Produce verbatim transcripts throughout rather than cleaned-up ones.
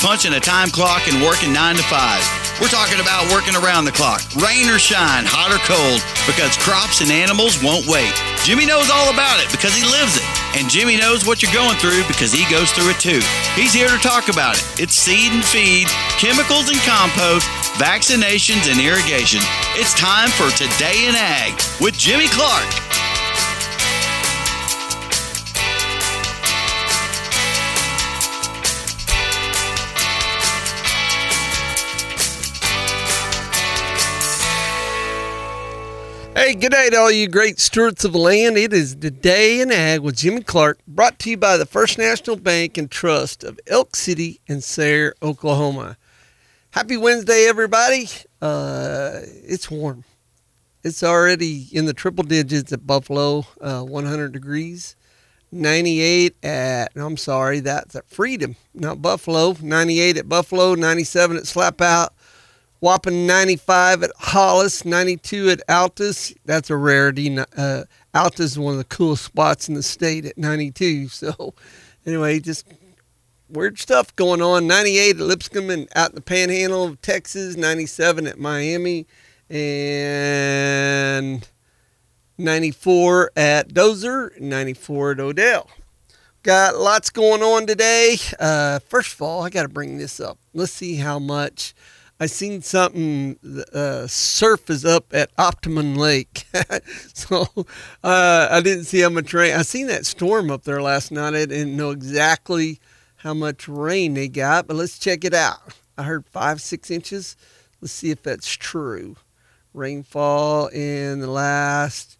punching a time clock and working nine to five. We're talking about working around the clock, rain or shine, hot or cold, because crops and animals won't wait. Jimmy knows all about it because he lives it. And Jimmy knows what you're going through because he goes through it too. He's here to talk about it. It's seed and feed, chemicals and compost, vaccinations and irrigation. It's time for Today in Ag with Jimmy Clark. Hey, good day to all you great stewards of the land. It is Today in Ag with Jimmy Clark, brought to you by the First National Bank and Trust of Elk City and Sayre, Oklahoma. Happy Wednesday, everybody. Uh, it's warm. It's already in the triple digits at Buffalo, uh, one hundred degrees. ninety-eight at, I'm sorry, that's at Freedom, not Buffalo. ninety-eight at Buffalo, ninety-seven at Slapout. Whopping ninety-five at Hollis, ninety-two at Altus. That's a rarity. Uh, Altus is one of the coolest spots in the state at ninety-two. So, anyway, just weird stuff going on. ninety-eight at Lipscomb and out in the Panhandle of Texas. ninety-seven at Miami. And ninety-four at Dozer. ninety-four at Odell. Got lots going on today. Uh, first of all, I got to bring this up. Let's see how much. I seen something, uh, surf is up at Optimum Lake. so uh, I didn't see how much rain. I seen that storm up there last night. I didn't know exactly how much rain they got, but let's check it out. I heard five, six inches. Let's see if that's true. Rainfall in the last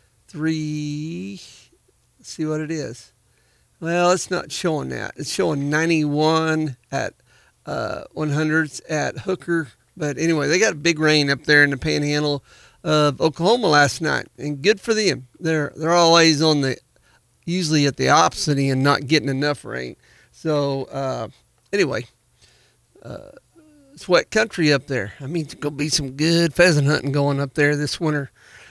three, let's see what it is. Well, it's not showing that. It's showing ninety-one at Uh, one hundreds at Hooker. But anyway, they got a big rain up there in the Panhandle of Oklahoma last night, and good for them. They're they're always on the, usually at the opposite end, not getting enough rain. So uh, anyway, uh, it's wet country up there. I mean, it's going to be some good pheasant hunting going up there this winter.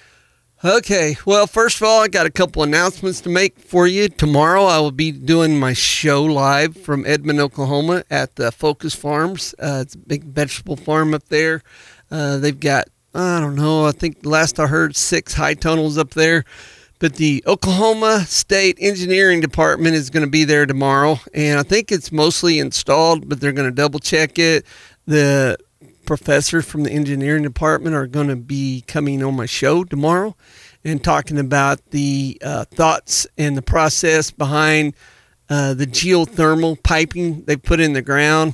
Okay, well, first of all, I got a couple announcements to make for you. Tomorrow, I will be doing my show live from Edmond, Oklahoma at the Focus Farms. Uh, it's a big vegetable farm up there. Uh, they've got, I don't know, I think last I heard six high tunnels up there. But the Oklahoma State Engineering Department is going to be there tomorrow, and I think it's mostly installed, but they're going to double check it. The professors from the engineering department are going to be coming on my show tomorrow and talking about the uh, thoughts and the process behind uh, the geothermal piping they put in the ground.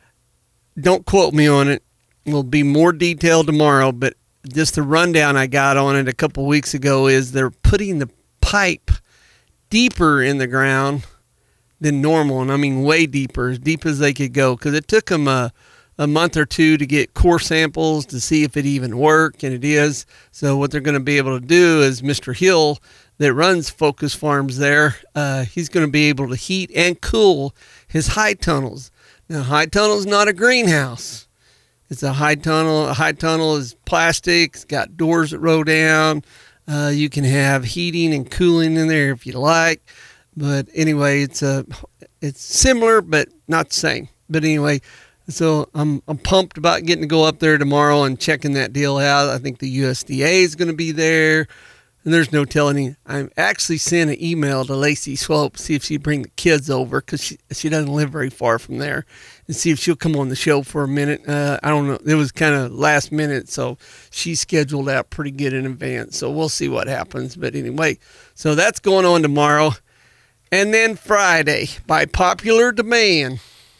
Don't quote me on it. Will be more detailed tomorrow, but just the rundown I got on it a couple weeks ago is they're putting the pipe deeper in the ground than normal, and I mean way deeper, as deep as they could go, because it took them a a month or two to get core samples to see if it even worked, and it is. So what they're going to be able to do is Mister Hill that runs Focus Farms there, uh, he's going to be able to heat and cool his high tunnels. Now, high tunnel is not a greenhouse. It's a high tunnel. A high tunnel is plastic. It's got doors that roll down. Uh, you can have heating and cooling in there if you like. But anyway, it's a, it's similar but not the same. But anyway, so I'm I'm pumped about getting to go up there tomorrow and checking that deal out. I think the U S D A is going to be there, and there's no telling you. I actually sent an email to Lacey Swope, see if she'd bring the kids over, because she, she doesn't live very far from there, and see if she'll come on the show for a minute. Uh, I don't know. It was kind of last minute, so she scheduled out pretty good in advance. So we'll see what happens. But anyway, so that's going on tomorrow. And then Friday, by popular demand,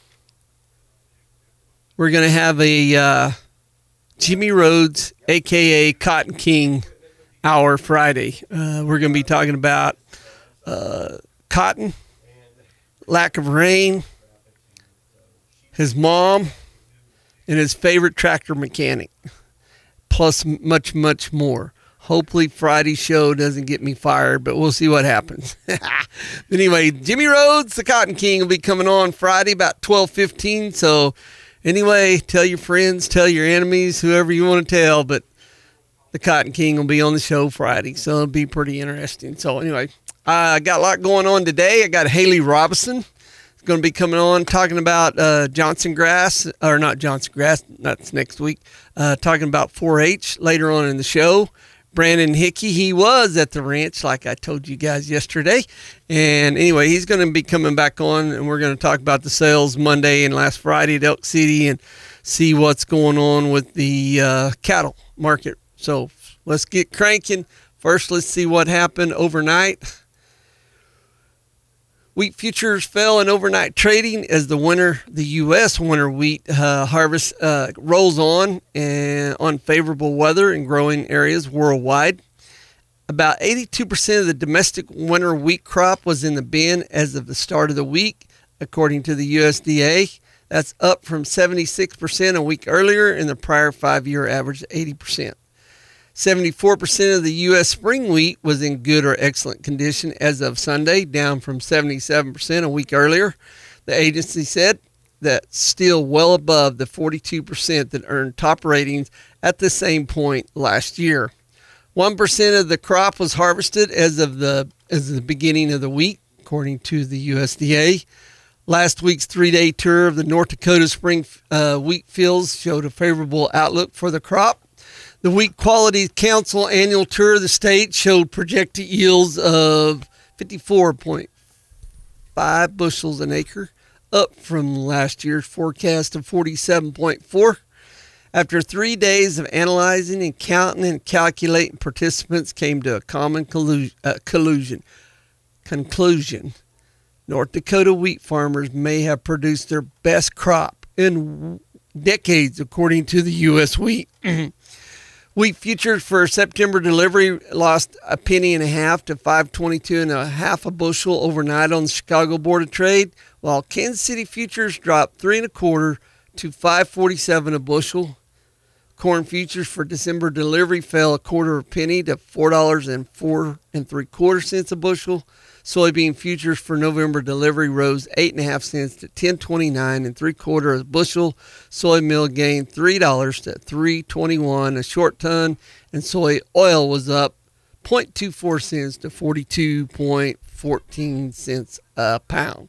we're going to have a uh, Jimmy Rhodes, a k a. Cotton King, hour Friday. Uh, we're going to be talking about uh, cotton, lack of rain, his mom, and his favorite tractor mechanic, plus much, much more. Hopefully Friday's show doesn't get me fired, but we'll see what happens. Anyway, Jimmy Rhodes, the Cotton King, will be coming on Friday about twelve fifteen, so anyway, tell your friends, tell your enemies, whoever you want to tell, but the Cotton King will be on the show Friday, so it'll be pretty interesting. So anyway, I uh, got a lot going on today. I got Haley Robinson going to be coming on talking about uh, Johnson Grass, or not Johnson Grass, that's next week, uh, talking about four H later on in the show. Brandon Hickey, he was at the ranch, like I told you guys yesterday. And anyway, he's going to be coming back on, and we're going to talk about the sales Monday and last Friday at Elk City and see what's going on with the uh, cattle market. So let's get cranking. First, let's see what happened overnight. Wheat futures fell in overnight trading as the winter, the U S winter wheat uh, harvest uh, rolls on and unfavorable weather in growing areas worldwide. About eighty-two percent of the domestic winter wheat crop was in the bin as of the start of the week, according to the U S D A. That's up from seventy-six percent a week earlier, and the prior five-year average eighty percent. seventy-four percent of the U S spring wheat was in good or excellent condition as of Sunday, down from seventy-seven percent a week earlier. The agency said that's still well above the forty-two percent that earned top ratings at the same point last year. one percent of the crop was harvested as of the as of the beginning of the week, according to the U S D A. Last week's three-day tour of the North Dakota spring uh, wheat fields showed a favorable outlook for the crop. The Wheat Quality Council annual tour of the state showed projected yields of fifty-four point five bushels an acre, up from last year's forecast of forty-seven point four. After three days of analyzing and counting and calculating, participants came to a common collusion, uh, collusion, conclusion. North Dakota wheat farmers may have produced their best crop in decades, according to the U S Wheat. Wheat futures for September delivery lost a penny and a half to five twenty-two and a half a bushel overnight on the Chicago Board of Trade, while Kansas City futures dropped three and a quarter to five forty-seven a bushel. Corn futures for December delivery fell a quarter of a penny to four dollars and four and three quarter cents a bushel. Soybean futures for November delivery rose eight and a half cents to ten twenty-nine and three quarter a bushel. Soy meal gained three dollars to three twenty-one a short ton, and soy oil was up zero point two four cents to forty-two point one four cents a pound.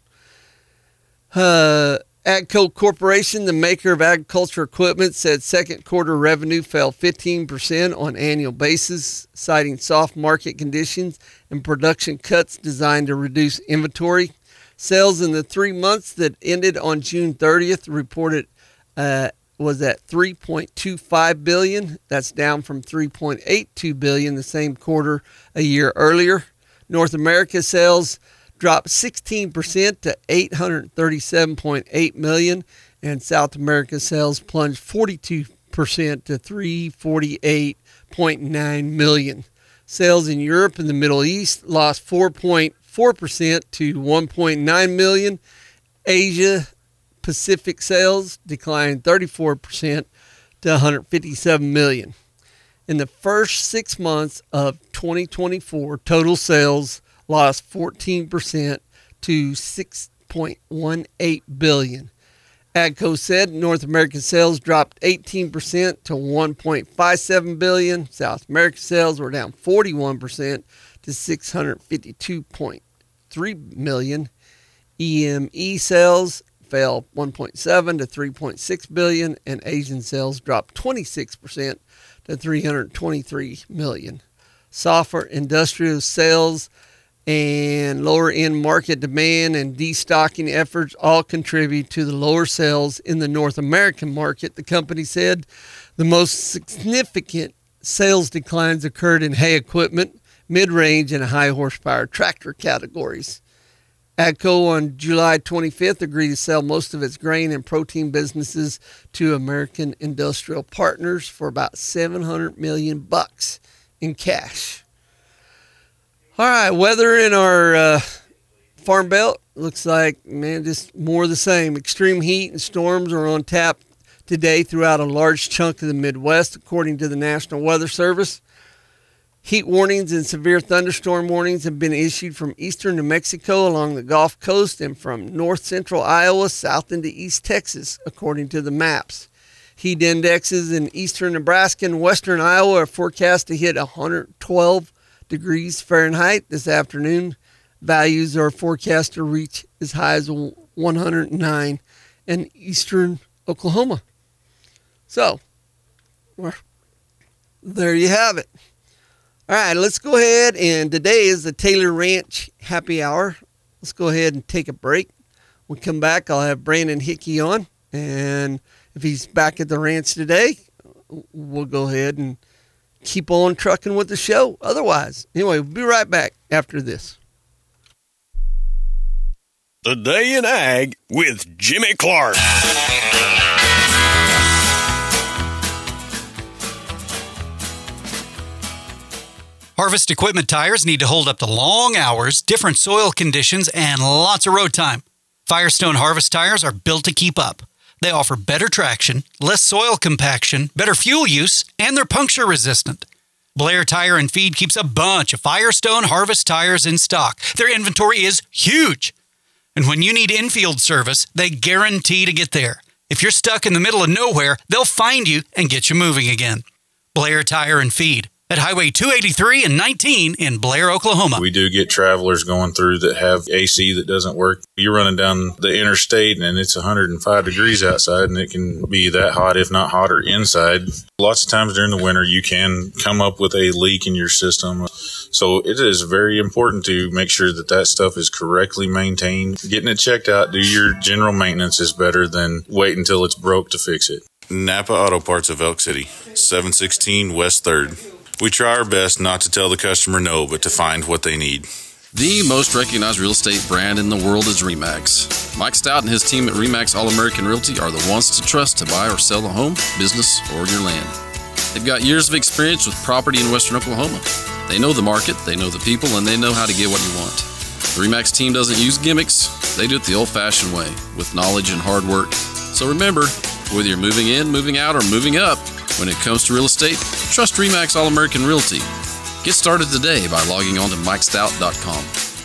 Uh, AGCO Corporation, the maker of agriculture equipment, said second quarter revenue fell fifteen percent on an annual basis, citing soft market conditions and production cuts designed to reduce inventory. Sales in the three months that ended on June thirtieth reported uh, was at three point two five billion dollars. That's down from three point eight two billion dollars the same quarter a year earlier. North America sales dropped sixteen percent to eight hundred thirty-seven point eight million dollars, and South America sales plunged forty-two percent to three hundred forty-eight point nine million dollars. Sales in Europe and the Middle East lost four point four percent to one point nine million dollars. Asia Pacific sales declined thirty-four percent to one hundred fifty-seven million dollars. In the first six months of twenty twenty-four, total sales lost fourteen percent to six point one eight billion dollars. AGCO said North American sales dropped eighteen percent to one point five seven billion dollars. South American sales were down forty-one percent to six hundred fifty-two point three million dollars. E M E sales fell one point seven to three point six billion dollars, and Asian sales dropped twenty-six percent to three hundred twenty-three million dollars. Softer industrial sales and lower end market demand and destocking efforts all contribute to the lower sales in the North American market, the company said. The most significant sales declines occurred in hay equipment, mid-range, and high horsepower tractor categories. AGCO on July twenty-fifth agreed to sell most of its grain and protein businesses to American Industrial Partners for about seven hundred million bucks in cash. All right, weather in our uh, farm belt looks like, man, just more of the same. Extreme heat and storms are on tap today throughout a large chunk of the Midwest, according to the National Weather Service. Heat warnings and severe thunderstorm warnings have been issued from eastern New Mexico along the Gulf Coast and from north central Iowa south into East Texas, according to the maps. Heat indexes in eastern Nebraska and western Iowa are forecast to hit one hundred twelve degrees Fahrenheit this afternoon. Values are forecast to reach as high as one one hundred nine in eastern Oklahoma. So, there you have it. All right, let's go ahead, and today is the Taylor Ranch Happy Hour. Let's go ahead and take a break. When we come back, I'll have Brandon Hickey on, and if he's back at the ranch today, we'll go ahead and keep on trucking with the show. Otherwise, anyway, we'll be right back after this. The Day in Ag with Jimmy Clark. Harvest equipment tires need to hold up to long hours, different soil conditions, and lots of road time. Firestone Harvest tires are built to keep up. They offer better traction, less soil compaction, better fuel use, and they're puncture resistant. Blair Tire and Feed keeps a bunch of Firestone Harvest tires in stock. Their inventory is huge. And when you need infield service, they guarantee to get there. If you're stuck in the middle of nowhere, they'll find you and get you moving again. Blair Tire and Feed at Highway two eighty-three and nineteen in Blair, Oklahoma. We do get travelers going through that have A C that doesn't work. You're running down the interstate and it's one hundred five degrees outside, and it can be that hot, if not hotter, inside. Lots of times during the winter, you can come up with a leak in your system. So it is very important to make sure that that stuff is correctly maintained. Getting it checked out, do your general maintenance is better than wait until it's broke to fix it. Napa Auto Parts of Elk City, seven sixteen West third. We try our best not to tell the customer no, but to find what they need. The most recognized real estate brand in the world is RE/MAX. Mike Stout and his team at RE/MAX All-American Realty are the ones to trust to buy or sell a home, business, or your land. They've got years of experience with property in western Oklahoma. They know the market, they know the people, and they know how to get what you want. The RE/MAX team doesn't use gimmicks. They do it the old-fashioned way, with knowledge and hard work. So remember, whether you're moving in, moving out, or moving up, when it comes to real estate, trust RE/MAX All-American Realty. Get started today by logging on to mike stout dot com.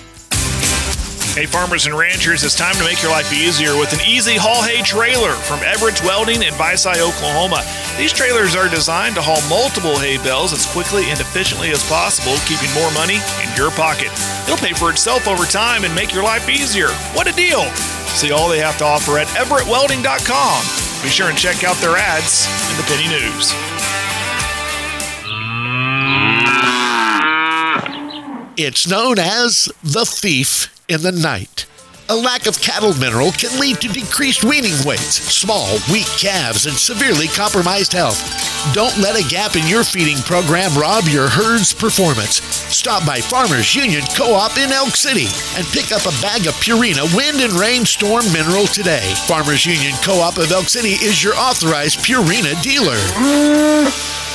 Hey farmers and ranchers, it's time to make your life easier with an easy haul hay trailer from Everett's Welding in Visay, Oklahoma. These trailers are designed to haul multiple hay bales as quickly and efficiently as possible, keeping more money in your pocket. It'll pay for itself over time and make your life easier. What a deal! See all they have to offer at everett welding dot com. Be sure and check out their ads in the Penny News. It's known as the thief in the night. A lack of cattle mineral can lead to decreased weaning weights, small, weak calves, and severely compromised health. Don't let a gap in your feeding program rob your herd's performance. Stop by Farmers Union Co-op in Elk City and pick up a bag of Purina Wind and Rain Storm Mineral today. Farmers Union Co-op of Elk City is your authorized Purina dealer.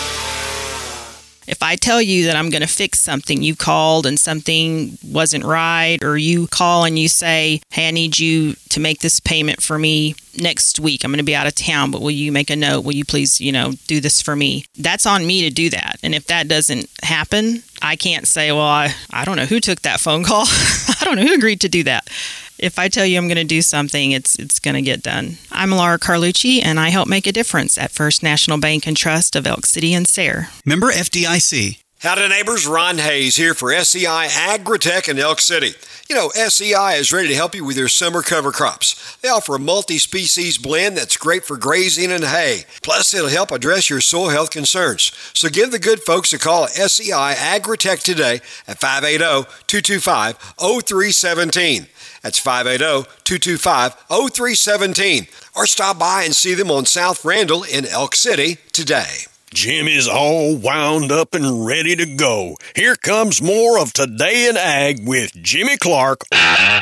If I tell you that I'm going to fix something, you called and something wasn't right, or you call and you say, hey, I need you to make this payment for me next week. I'm going to be out of town, but will you make a note? Will you please, you know, do this for me? That's on me to do that. And if that doesn't happen, I can't say, well, I, I don't know who took that phone call. I don't know who agreed to do that. If I tell you I'm going to do something, it's it's going to get done. I'm Laura Carlucci, and I help make a difference at First National Bank and Trust of Elk City and Sayre. Member F D I C. Howdy neighbors, Ron Hayes here for S E I Agritech in Elk City. You know, S E I is ready to help you with your summer cover crops. They offer a multi-species blend that's great for grazing and hay. Plus, it'll help address your soil health concerns. So give the good folks a call at S E I Agritech today at five eight zero, two two five, zero three one seven. That's five eight zero, two two five, zero three one seven. Or stop by and see them on South Randall in Elk City today. Jim is all wound up and ready to go. Here comes more of Today in Ag with Jimmy Clark. All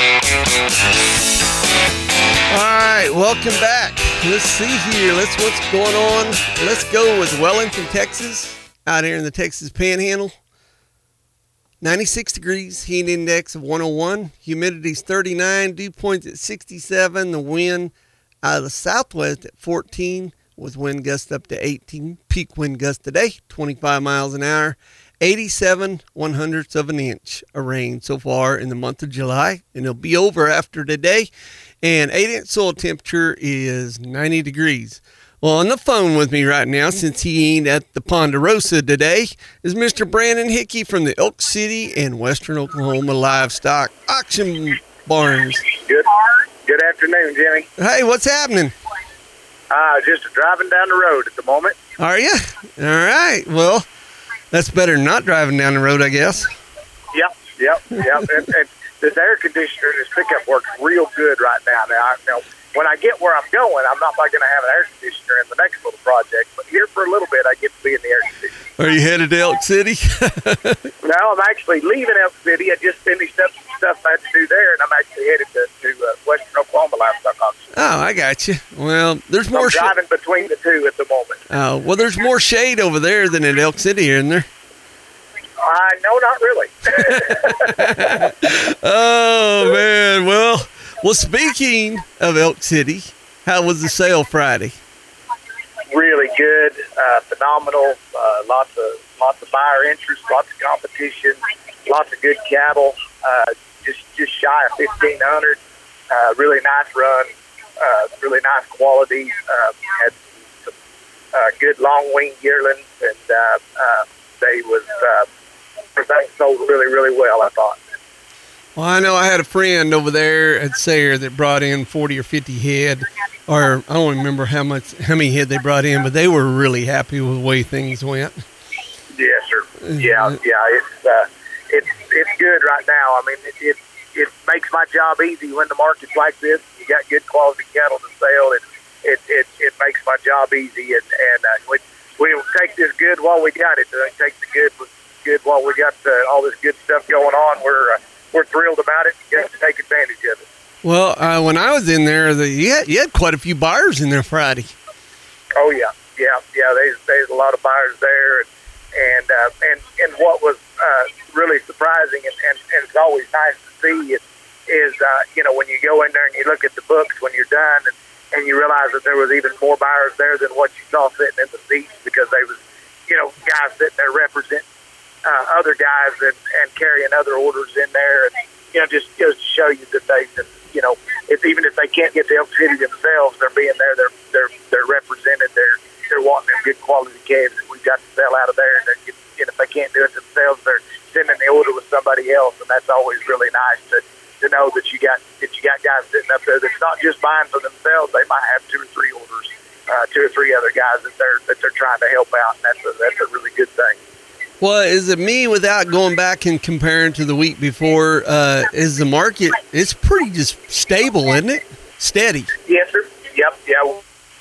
right, welcome back. Let's see here. Let's what's going on. Let's go with Wellington, Texas, out here in the Texas Panhandle. ninety-six degrees, heat index of one oh one, humidity's thirty-nine, dew point's at sixty-seven, the wind out of the southwest at fourteen, with wind gusts up to eighteen, peak wind gust today, twenty-five miles an hour, eighty-seven one hundredths of an inch of rain so far in the month of July, and it'll be over after today, and eight inch soil temperature is ninety degrees. Well, on the phone with me right now, since he ain't at the Ponderosa today, is Mister Brandon Hickey from the Elk City and Western Oklahoma Livestock Auction Barns. Good, Good afternoon, Jimmy. Hey, what's happening? Uh, just driving down the road at the moment. Are you? All right. Well, that's better than not driving down the road, I guess. Yep, yep, yep. and, and this air conditioner, this pickup works real good right now. Now, I, you know, when I get where I'm going, I'm not going to have an air conditioner in the next little project, but here for a little bit, I get to be in the air conditioner. Are you headed to Elk City? No, I'm actually leaving Elk City. I just finished up some stuff I had to do there, and I'm actually headed to, to uh, Western Oklahoma Livestock Auction. Oh, I got you. Well, there's I'm more. Sh- driving between the two at the moment. Oh, well, there's more shade over there than at Elk City, isn't there? Uh, no, not really. Oh, man. Well, well, speaking of Elk City, how was the sale Friday? Really good, uh, phenomenal. Uh, lots of lots of buyer interest, lots of competition, lots of good cattle. Uh, just just shy of fifteen hundred. Uh, really nice run. Uh, really nice quality. Uh, had some uh, good long wing yearlings, and uh, uh, they was uh, everything sold really really well, I thought. Well, I know I had a friend over there at Sayre that brought in forty or fifty head, or I don't remember how much, how many head they brought in, but they were really happy with the way things went. Yes, sir. Yeah, yeah. It's uh, it's it's good right now. I mean, it, it it makes my job easy when the market's like this. You got good quality cattle to sell, and it it, it makes my job easy. And and uh, we we take this good while we got it. Uh, take the good good while we got uh, all this good stuff going on. We're uh, we're thrilled about it. You got to take advantage of it. Well, uh, when I was in there, the, you, had, you had quite a few buyers in there Friday. Oh yeah, yeah, yeah. There's there's a lot of buyers there, and and uh, and, and what was uh, really surprising, and, and, and it's always nice to see is is uh, you know, when you go in there and you look at the books when you're done, and, and you realize that there was even more buyers there than what you saw sitting in the seats, because they was, you know, guys sitting there representing uh, other guys and, and carrying other orders in there, and you know, just goes to show you that they, that, you know, if even if they can't get to Elk City themselves, they're being there. They're they're they're represented. They're they're wanting them good quality calves that we've got to sell out of there. And, and if they can't do it themselves, they're sending the order with somebody else, and that's always really nice to to know that you got that you got guys sitting up there that's not just buying for themselves. They might have two or three orders, uh, two or three other guys that they're that they're trying to help out, and that's a, that's a really good thing. Well, is it me, without going back and comparing to the week before, uh, is the market, it's pretty just stable, isn't it? Steady. Yes, sir. Yep, yeah.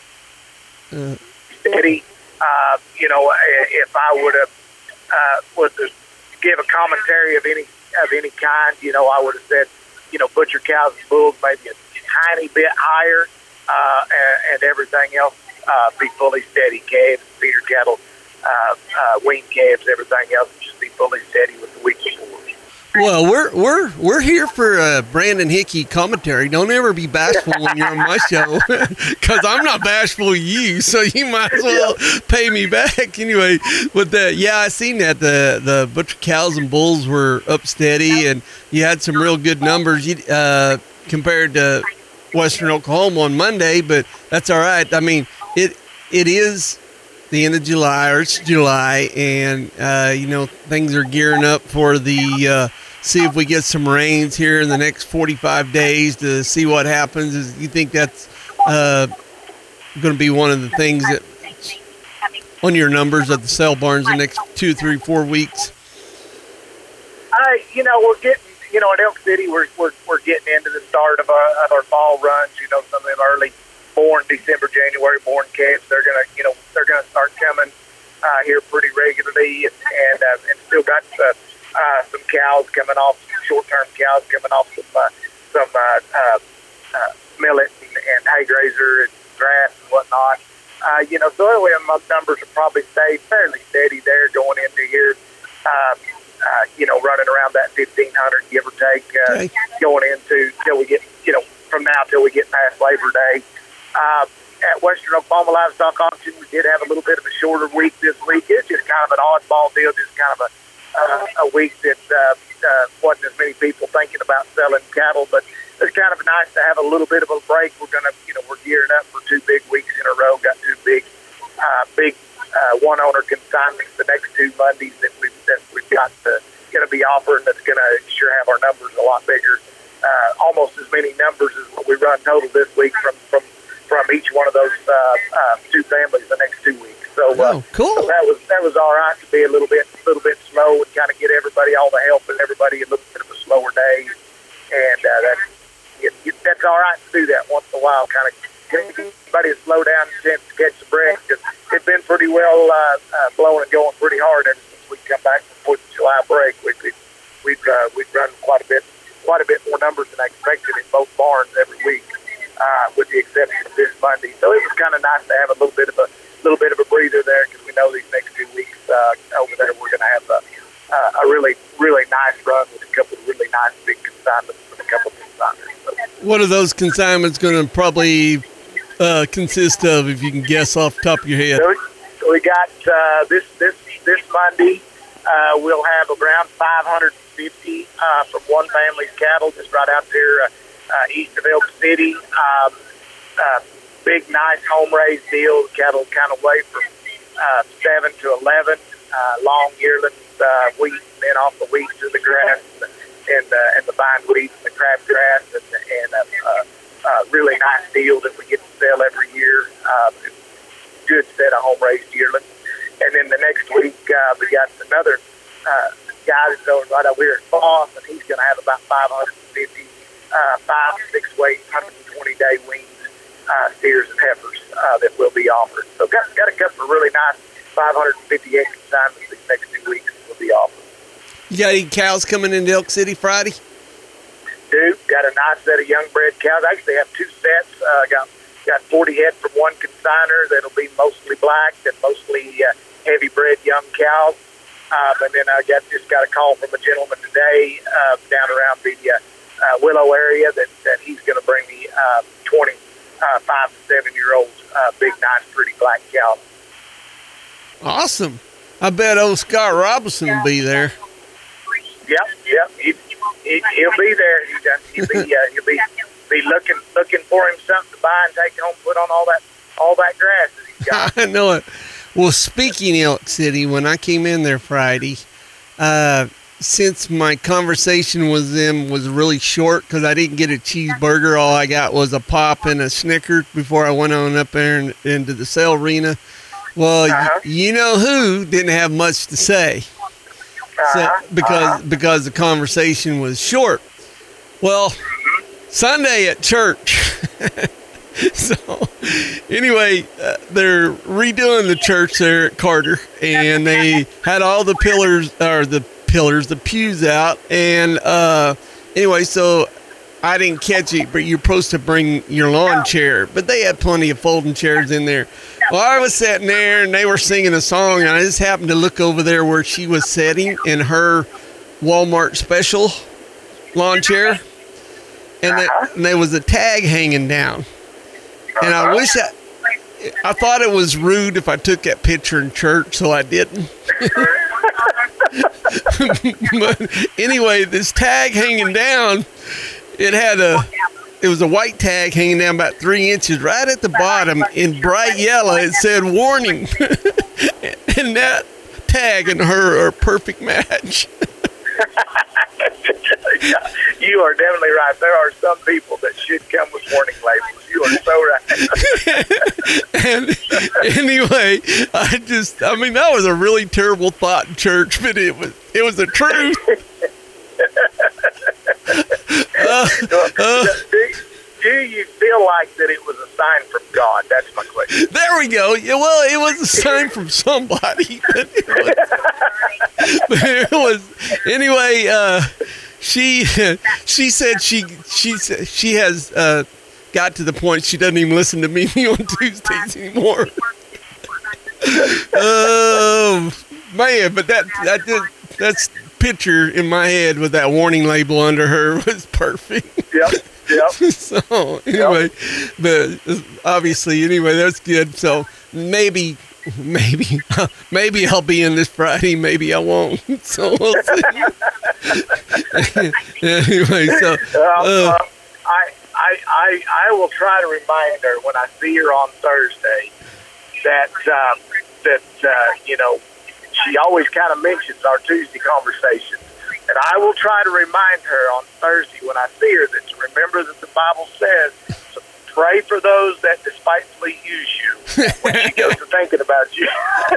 Uh, Steady. Uh, you know, if I would have uh, was to give a commentary of any of any kind, you know, I would have said, you know, butcher cows and bulls maybe a tiny bit higher, uh, and, and everything else uh, be fully steady. Calves, feeder cattle, Uh, uh, wean calves, everything else will just be fully steady with the week before. Well, we're we're we're here for uh, Brandon Hickey commentary. Don't ever be bashful when you're on my show, because I'm not bashful with you, so you might as well pay me back anyway. With that, yeah, I seen that the the butcher cows and bulls were up steady, and you had some real good numbers you, uh, compared to Western Oklahoma on Monday, but that's all right. I mean, it it is the end of July, or it's July, and uh, you know, things are gearing up for the uh, see if we get some rains here in the next forty-five days to see what happens. Is you think that's uh, going to be one of the things that on your numbers at the sale barns the next two, three, four weeks? I, you know, we're getting, you know, at Elk City, we're we're we're getting into the start of our of our fall runs. You know, some of them early born December, January born calves. They're gonna, you know, they're gonna start coming uh, here pretty regularly, and and, uh, and still got uh, uh, some cows coming off, short-term cows coming off some uh, some uh, uh, uh, millet and, and hay grazer and grass and whatnot. Uh, you know, so anyway, my numbers will probably stay fairly steady there going into here. Uh, uh, you know, running around that fifteen hundred, give or take, uh, okay. going into till we get, you know, from now till we get past Labor Day. Uh, at Western Oklahoma Livestock Auction, we did have a little bit of a shorter week this week. It's just kind of an oddball deal, just kind of a uh, a week that uh, uh, wasn't as many people thinking about selling cattle, but it's kind of nice to have a little bit of a break. We're gonna, you know, we're gearing up for two big weeks in a row. Got two big, uh, big uh, one owner consignments the next two Mondays that we've that we've got to going to be offering. That's going to sure have our numbers a lot bigger. Uh, almost as many numbers as what we run total this week from from, from each one of those uh, uh, two families the next two weeks. So, uh, oh, cool. So that was that was all right to be a little bit a little bit slow and kind of get everybody all the help and everybody a little bit of a slower day, and uh, that's it, it, that's all right to do that once in a while. Kind of get everybody to slow down and chance to catch the breath, because it's been pretty well uh, uh, blowing and going pretty hard ever since we come back from Fourth of July break. We, we, we've uh, we've run quite a bit quite a bit more numbers than I expected in both barns every week, uh, with the exception of this Monday. So it was kind of nice to have a little bit of a little bit of a breather there, because we know these next two weeks uh, over there we're going to have a, uh, a really really nice run with a couple of really nice big consignments and a couple of consignments. So, what are those consignments going to probably uh, consist of, if you can guess off the top of your head? So we got uh, this this this Monday. Uh, we'll have around five hundred fifty uh, from one family's cattle, just right out there uh, uh, east of Elk City. Um, uh, big, nice home-raised deal. Cattle kind of weigh from uh, seven to eleven. Uh, long yearlings, uh, wheat, and then off the wheat to the grass and, and, uh, and the vine wheat and the crabgrass, and, and a uh, uh, really nice deal that we get to sell every year. Uh, good set of home-raised yearlings. And then the next week, uh, we got another uh, guy that's going right over here at Foss, and he's going to have about five hundred fifty, uh, five, six weight, one hundred twenty day weans, uh, steers and heifers uh, that will be offered. So got got a couple of really nice five hundred fifty egg consignments these next two weeks will be offered. You got any cows coming into Elk City Friday? Dude, got a nice set of young bred cows. I actually have two sets. Uh, got got forty head from one consigner that'll be mostly black and mostly uh, heavy bred young cows. Um, and then I got just got a call from a gentleman today uh, down around the uh, uh, Willow area that, that he's going to bring me uh, twenty, uh, five to seven year old uh, big, nice, pretty black cows. Awesome. I bet old Scott Robinson will be there. Yep, yep. He, he, he'll be there. He, uh, he'll be uh, he'll be be looking looking for him something to buy and take home, put on all that all that grass that he's got. I know it. Well, speaking of Elk City, when I came in there Friday, uh, since my conversation with them was really short because I didn't get a cheeseburger, all I got was a pop and a Snickers before I went on up there and, into the sale arena. Well, uh-huh. y- you know who didn't have much to say, uh-huh. so, because uh-huh. because the conversation was short. Well, Sunday at church. So, anyway, uh, they're redoing the church there at Carter, and they had all the pillars, or the pillars, the pews out, and uh, anyway, so I didn't catch it, but you're supposed to bring your lawn chair, but they had plenty of folding chairs in there. Well, I was sitting there, and they were singing a song, and I just happened to look over there where she was sitting in her Walmart special lawn chair, and, they, and there was a tag hanging down. And I wish I, I thought it was rude if I took that picture in church, so I didn't. But anyway, this tag hanging down, it had a, it was a white tag hanging down about three inches right at the bottom in bright yellow. It said warning. And that tag and her are a perfect match. You are definitely right. There are some people that should come with warning labels. You are so right. And anyway, I just, I mean, that was a really terrible thought in church, but it was, it was the truth. uh, uh, do, do you feel like that it was a sign from God? That's my question. There we go. Yeah, well, it was a sign from somebody. But it was, but it was anyway, uh, She she said she she she has uh, got to the point she doesn't even listen to me on Tuesdays anymore. Oh man! But that that did, that's picture in my head with that warning label under her was perfect. Yep. Yep. So anyway, yep. But obviously anyway that's good. So maybe. Maybe, maybe I'll be in this Friday. Maybe I won't. So we'll see. Anyway, so uh, um, I, I, I, I will try to remind her when I see her on Thursday that um, that uh, you know she always kind of mentions our Tuesday conversation, and I will try to remind her on Thursday when I see her that to remember that the Bible says to pray for those that despitefully use you when she goes to thinking about you.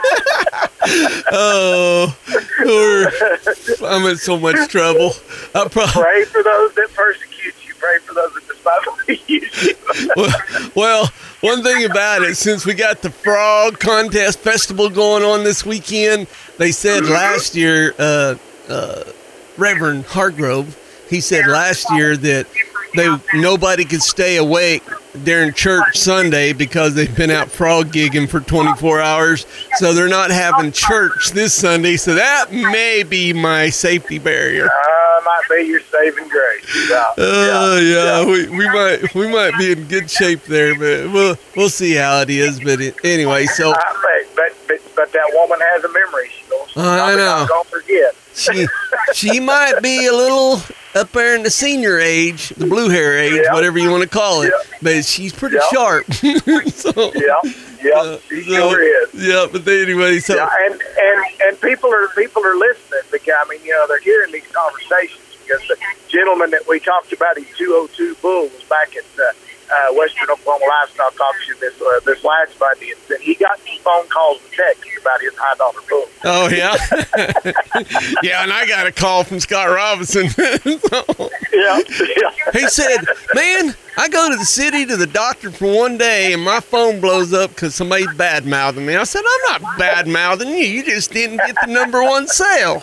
Oh, or I'm in so much trouble. I probably Pray for those that persecute you. Pray for those that despitefully use you. well, well, one thing about it, since we got the Frog Contest Festival going on this weekend, they said last year, uh, uh, Reverend Hargrove, he said last year that they nobody could stay awake during church Sunday because they've been out frog gigging for twenty-four hours, so they're not having church this Sunday. So that may be my safety barrier. Uh, might be your saving grace. Yeah. Oh uh, yeah, yeah, yeah. We, we might we might be in good shape there, but we'll we'll see how it is. But it, anyway, so Uh, but, but but but that woman has a memory. She's I know. not gonna forget. she she might be a little up there in the senior age, the blue hair age, Yeah. whatever you want to call it, Yeah. but she's pretty Yeah. sharp. so, Yeah, yeah, uh, she so- sure is. Yeah, but anyway, so Yeah, and, and and people are people are listening because I mean, you know, they're hearing these conversations because the gentleman that we talked about, in two oh two Bull, was back at uh, uh, Western Oklahoma Livestock Auction this uh, this last Monday, and he got some phone calls and texts about his high dollar bull. oh yeah, yeah, and I got a call from Scott Robinson. So, Yeah, yeah. he said, "Man, I go to the city to the doctor for one day, and my phone blows up because somebody's bad mouthing me." I said, "I'm not bad mouthing you. You just didn't get the number one sale."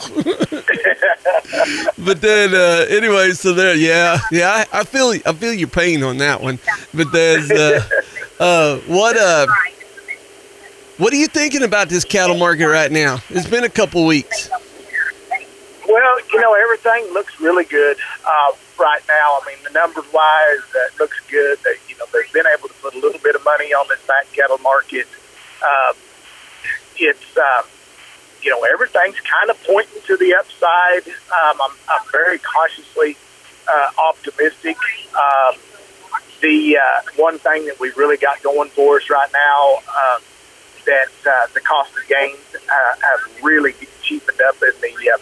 But then, uh, anyway, so there, yeah, yeah, I, I feel, I feel your pain on that one. But there's, uh, uh, what, uh, what are you thinking about this cattle market right now? It's been a couple weeks. Well, you know, everything looks really good uh, right now. I mean, the numbers wise, uh, it looks good. They, you know, they've been able to put a little bit of money on this back cattle market. Uh, it's, uh, you know, everything's kind of pointing to the upside. Um, I'm, I'm very cautiously uh, optimistic. Um, the uh, one thing that we've really got going for us right now, uh, that uh, the cost of gains uh, have really cheapened up in the uh,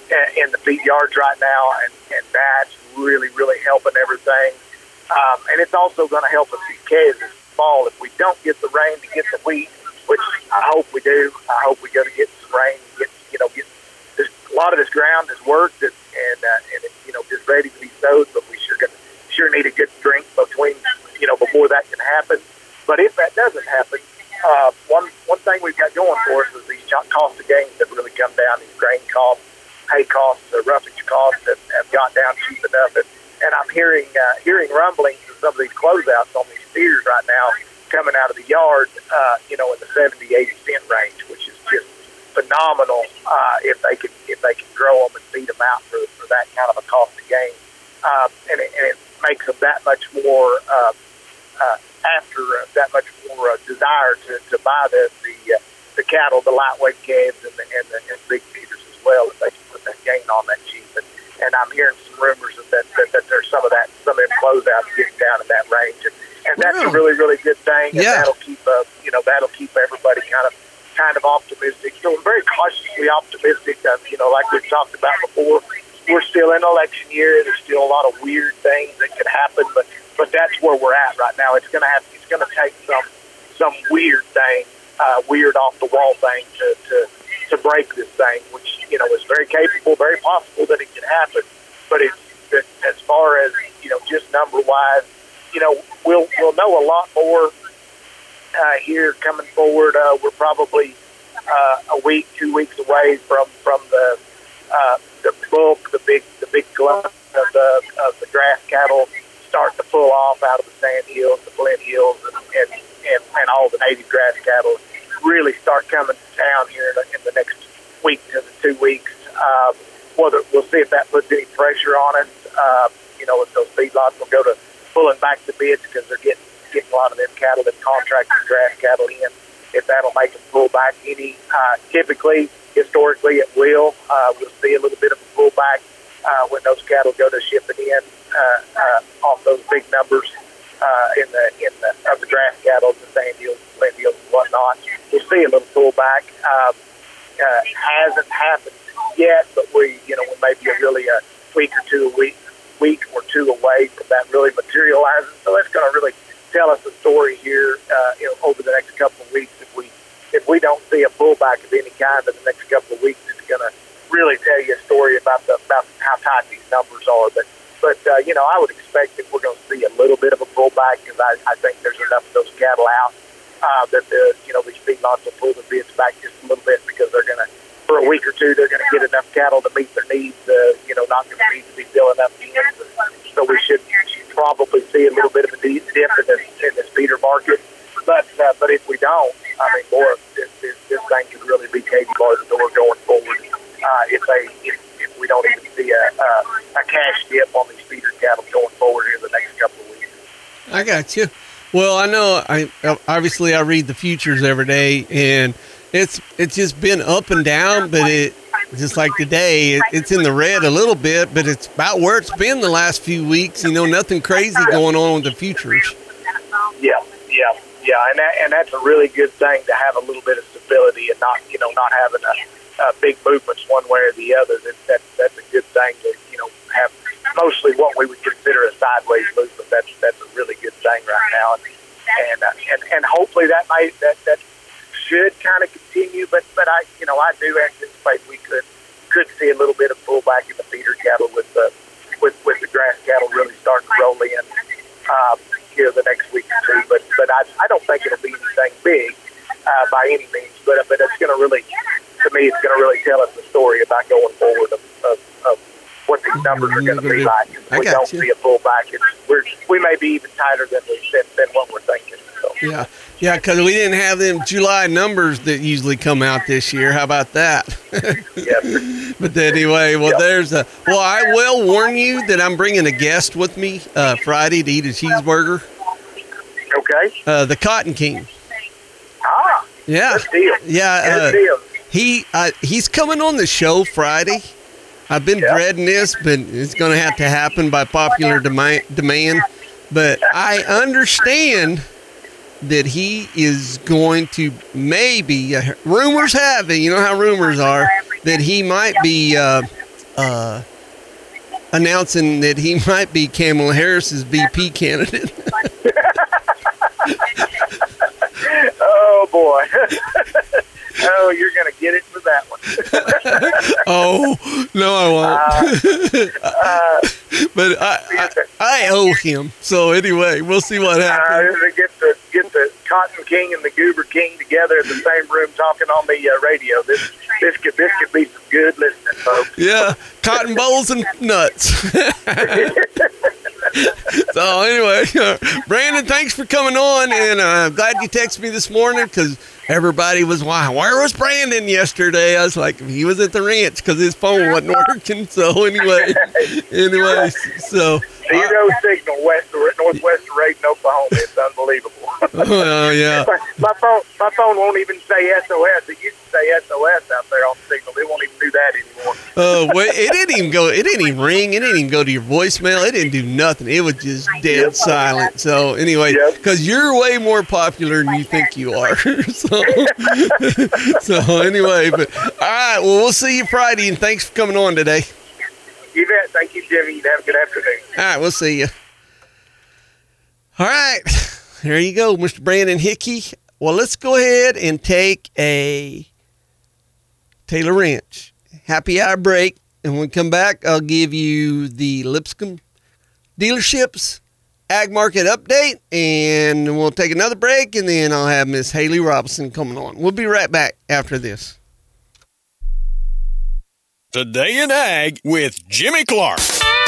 in the feed yards right now, and, and that's really, really helping everything. Um, and it's also going to help us these calves this fall if we don't get the rain to get the wheat, which I hope we do. I hope we go to get some rain, and get you know, get this. A lot of this ground is worked and and, uh, and it's, you know, just ready to be sowed, but we sure gonna, sure need a good drink between you know before that can happen. But if that doesn't happen, uh, one one thing we've got going for us is these cost of gains have really come down. These grain costs, hay costs, the roughage costs have, have got down cheap enough, and, and I'm hearing uh, hearing rumblings of some of these closeouts on these steers right now coming out of the yard, uh, you know, in the seventy, eighty cent range, which is just phenomenal uh, if they can if they can grow them and feed them out for, for that kind of a cost of gain, uh, and, it, and it makes them that much more uh, uh, after uh, that much more uh, desire to, to buy the the, uh, the cattle, the lightweight calves, and the and the, and big feeders as well, if they can put that gain on that cheap. And, and I'm hearing some rumors that, that, that, that there's some of that, some of them closeouts getting down in that range, and, and that's a really, really good thing. And Yeah. that'll keep, uh, you know, that'll keep everybody kind of, kind of optimistic. So I'm very cautiously optimistic. Uh, you know, like we've talked about before, we're still in election year. There's still a lot of weird things that could happen, but, but that's where we're at right now. It's gonna have, it's gonna take some, some weird thing, uh, weird off the wall thing to, to, to break this thing, which, you know, is very capable, very possible that it can happen. But it's, it, as far as, you know, just number wise, you know, we'll, we'll know a lot more uh, here coming forward. Uh, we're probably uh, a week, two weeks away from, from the, uh, the bulk, the big, the big glut of the, of the grass cattle starting to pull off out of the sand hills, the Flint hills, and, and, and, and all the native grass cattle really start coming to town here in the, in the next week to the two weeks. Um, whether we'll see if that puts any pressure on us. Uh, you know, if those feedlots will go to pulling back the bids because they're getting getting a lot of them cattle, them contracted grass cattle in. If that'll make them pull back any, uh, typically, historically, it will. Uh, we'll see a little bit of a pullback uh, when those cattle go to shipping in uh, uh, off those big numbers uh, in the in the of the grass cattle, the sand hills, Flint hills, and whatnot. We'll see a little pullback. Um, uh, hasn't happened yet, but we, you know, we may be a really a week or two a week, week or two away from that really materializing. So that's going to really tell us a story here uh, you know, over the next couple of weeks. If we if we don't see a pullback of any kind in the next couple of weeks, it's going to really tell you a story about the about how tight these numbers are. But but uh, you know, I would expect that we're going to see a little bit of a pullback because I, I think there's enough of those cattle out uh, that the you know these feedlots will pull the bids back just a little bit because they're going to, for a week or two, they're going to get enough cattle to meet their needs. Uh, you know, not going to need to be filling up ends. So we should probably see a little bit of a dip in this in this feeder market. But uh, but if we don't, I mean, more this this, this thing could really be Katie Bar's door going forward. Uh, if they if, if we don't even see a, a a cash dip on these feeder cattle going forward here in the next couple of weeks. I got you. Well, I know. I obviously I read the futures every day, and it's it's just been up and down. But it just like today, it, it's in the red a little bit, but it's about where it's been the last few weeks. You know, nothing crazy going on with the futures. Yeah, yeah, yeah, and that, and that's a really good thing to have a little bit of stability and not you know not having a, a big movements one way or the other. That, that that's a good thing to you know have mostly what we would consider a sideways movement. That's that's a really good thing right now, and and uh, and, and hopefully that might that that should kind of continue. But but I you know I do anticipate we could could see a little bit of pullback in the feeder cattle with the with with the grass cattle really starting to roll in um, here the next week or two. But but I I don't think it'll be anything big uh, by any means. But but it's going to really to me it's going to really tell us the story about going forward of, of, of what these numbers are going to be like. If we don't you. see a pullback, it's, we're, we may be even tighter than, we, than, than what we're thinking. So. Yeah, yeah, because we didn't have them July numbers that usually come out this year. How about that? Yes. But anyway, well, yep. there's a. Well, I will warn you that I'm bringing a guest with me uh, Friday to eat a cheeseburger. Okay. Uh, the Cotton King. Ah. Yeah. Good deal. Yeah. Good uh, deal. He uh, he's coming on the show Friday. I've been yep. dreading this, but it's going to have to happen by popular demand. Demand. But I understand that he is going to maybe, uh, rumors have it, you know how rumors are, that he might be uh, uh, announcing that he might be Kamala Harris's V P candidate. Oh, boy. Oh, you're going to get it for that one. Oh, no, I won't. Uh, uh, but I, I I owe him. So anyway, we'll see what happens. Uh, get the get the Cotton King and the Goober King together in the same room talking on the uh, radio. This this could this could be some good listening, folks. Yeah, cotton bowls and nuts. So anyway, uh, Brandon, thanks for coming on, and uh, I'm glad you texted me this morning because everybody was, wow, where was Brandon yesterday? I was like, he was at the ranch because his phone wasn't working. So anyway, anyway, so. Zero uh, signal west of northwest of Reagan, Oklahoma. It's unbelievable. Oh, yeah. my, my phone my phone won't even say S O S. It used to say S O S out there on the signal. It won't even do that anymore. Oh, uh, well, it didn't even go. It didn't even ring. It didn't even go to your voicemail. It didn't do nothing. It was just dead yep. silent. So anyway, because yep. you're way more popular than you think you are. so, so anyway, but all right. Well, we'll see you Friday, and thanks for coming on today. You bet. Thank you, Jimmy. You have a good afternoon. All right, we'll see you. All right, there you go, Mister Brandon Hickey. Well, let's go ahead and take a Taylor Ranch happy hour break, and when we come back, I'll give you the Lipscomb dealerships ag market update, and we'll take another break, and then I'll have Miss Haley Robinson coming on. We'll be right back after this. Today in Ag with Jimmy Clark.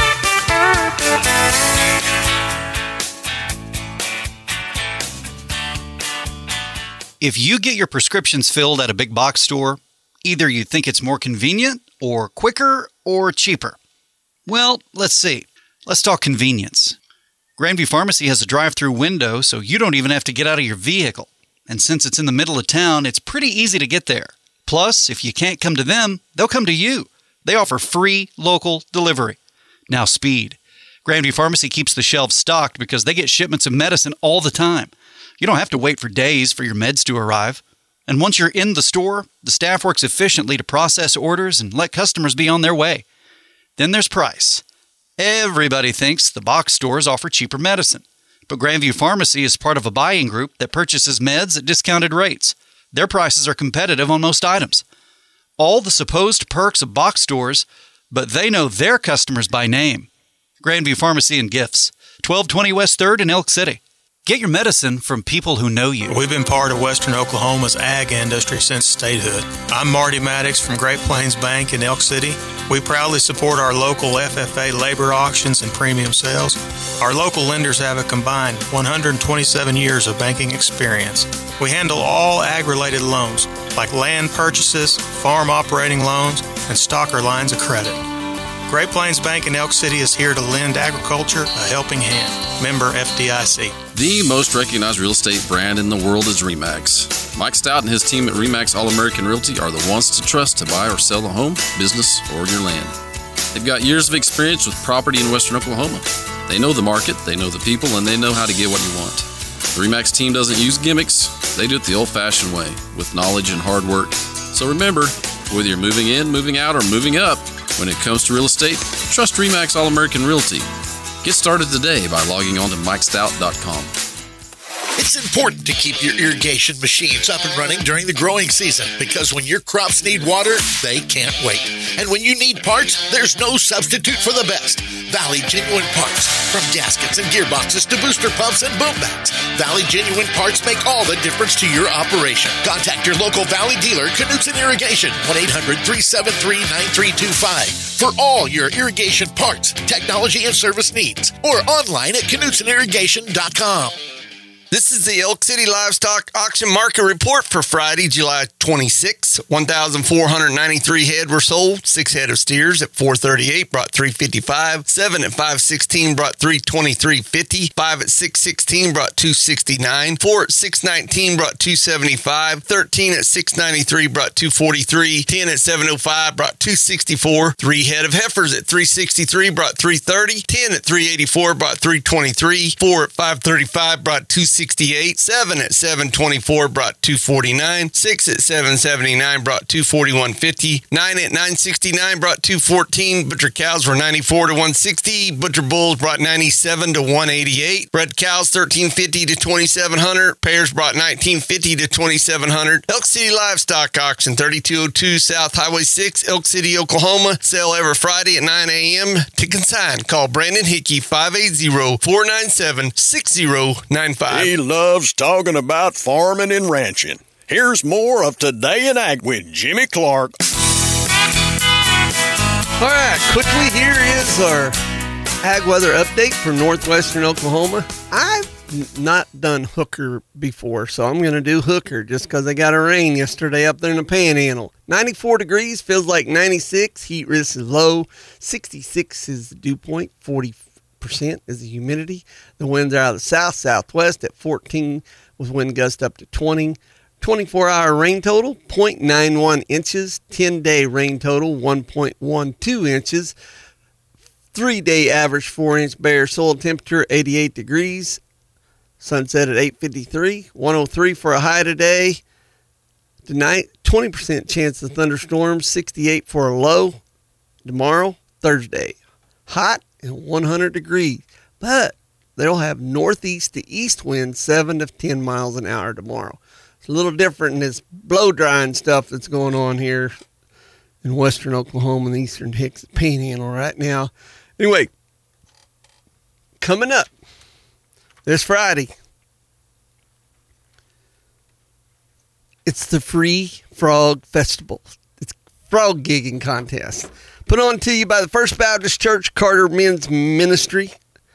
If you get your prescriptions filled at a big box store, either you think it's more convenient or quicker or cheaper. Well, let's see. Let's talk convenience. Grandview Pharmacy has a drive-through window, so you don't even have to get out of your vehicle. And since it's in the middle of town, it's pretty easy to get there. Plus, if you can't come to them, they'll come to you. They offer free local delivery. Now, speed. Grandview Pharmacy keeps the shelves stocked because they get shipments of medicine all the time. You don't have to wait for days for your meds to arrive. And once you're in the store, the staff works efficiently to process orders and let customers be on their way. Then there's price. Everybody thinks the box stores offer cheaper medicine. But Grandview Pharmacy is part of a buying group that purchases meds at discounted rates. Their prices are competitive on most items. All the supposed perks of box stores, but they know their customers by name. Grandview Pharmacy and Gifts, twelve twenty West third in Elk City. Get your medicine from people who know you. We've been part of Western Oklahoma's ag industry since statehood. I'm Marty Maddox from Great Plains Bank in Elk City. We proudly support our local F F A labor auctions and premium sales. Our local lenders have a combined one hundred twenty-seven years of banking experience. We handle all ag-related loans, like land purchases, farm operating loans, and stocker lines of credit. Great Plains Bank in Elk City is here to lend agriculture a helping hand. Member F D I C. The most recognized real estate brand in the world is RE/MAX. Mike Stout and his team at RE/MAX All-American Realty are the ones to trust to buy or sell a home, business, or your land. They've got years of experience with property in Western Oklahoma. They know the market, they know the people, and they know how to get what you want. The RE/MAX team doesn't use gimmicks. They do it the old-fashioned way, with knowledge and hard work. So remember, whether you're moving in, moving out, or moving up, when it comes to real estate, trust RE/MAX All-American Realty. Get started today by logging on to mike stout dot com. It's important to keep your irrigation machines up and running during the growing season because when your crops need water, they can't wait. And when you need parts, there's no substitute for the best. Valley Genuine Parts. From gaskets and gearboxes to booster pumps and boom backs, Valley Genuine Parts make all the difference to your operation. Contact your local Valley dealer, Knutson Irrigation, one eight hundred three seven three nine three two five for all your irrigation parts, technology, and service needs. Or online at knutson irrigation dot com. This is the Elk City Livestock Auction Market Report for Friday, July twenty-sixth. one thousand four hundred ninety-three head were sold. Six head of steers at four thirty-eight brought three fifty-five. Seven at five sixteen brought three twenty-three fifty. Five at six sixteen brought two sixty-nine. Four at six nineteen brought two seventy-five. Thirteen at six ninety-three brought two forty-three. Ten at seven oh five brought two sixty-four. Three head of heifers at three sixty-three brought three thirty. Ten at three eighty-four brought three twenty-three. Four at five thirty-five brought two sixty-eight. Seven at seven twenty-four brought two forty-nine. Six at seven seventy-nine brought two forty-one fifty. Nine at nine sixty-nine brought two fourteen. Butcher cows were ninety-four to one sixty. Butcher bulls brought ninety-seven to one eighty-eight. Bred cows thirteen fifty to twenty-seven hundred. Pairs brought nineteen fifty to twenty-seven hundred. Elk City Livestock Auction, thirty-two oh two South Highway six, Elk City, Oklahoma. Sale every Friday at nine a.m. To consign, call Brandon Hickey, five eight zero, four nine seven, six zero nine five. He loves talking about farming and ranching. Here's more of Today in Ag with Jimmy Clark. All right, quickly, here is our ag weather update for northwestern Oklahoma. I've not done Hooker before, so I'm going to do Hooker just because I got a rain yesterday up there in the Panhandle. ninety-four degrees, feels like ninety-six. Heat risk is low. sixty-six is the dew point. forty percent is the humidity. The winds are out of the south, southwest at fourteen with wind gust up to twenty. twenty-four hour rain total, zero point nine one inches. ten-day rain total, one point one two inches. Three-day average four-inch bare soil temperature, eighty-eight degrees. Sunset at eight fifty-three. one oh three for a high today. Tonight, twenty percent chance of thunderstorms, sixty-eight for a low. Tomorrow, Thursday, hot and one hundred degrees. But they'll have northeast to east winds, seven to ten miles an hour tomorrow. It's a little different than this blow-drying stuff that's going on here in western Oklahoma and the eastern Hicks Panhandle right now. Anyway, coming up this Friday, it's the Free Frog Festival. It's frog gigging contest. Put on to you by the First Baptist Church Carter Men's Ministry.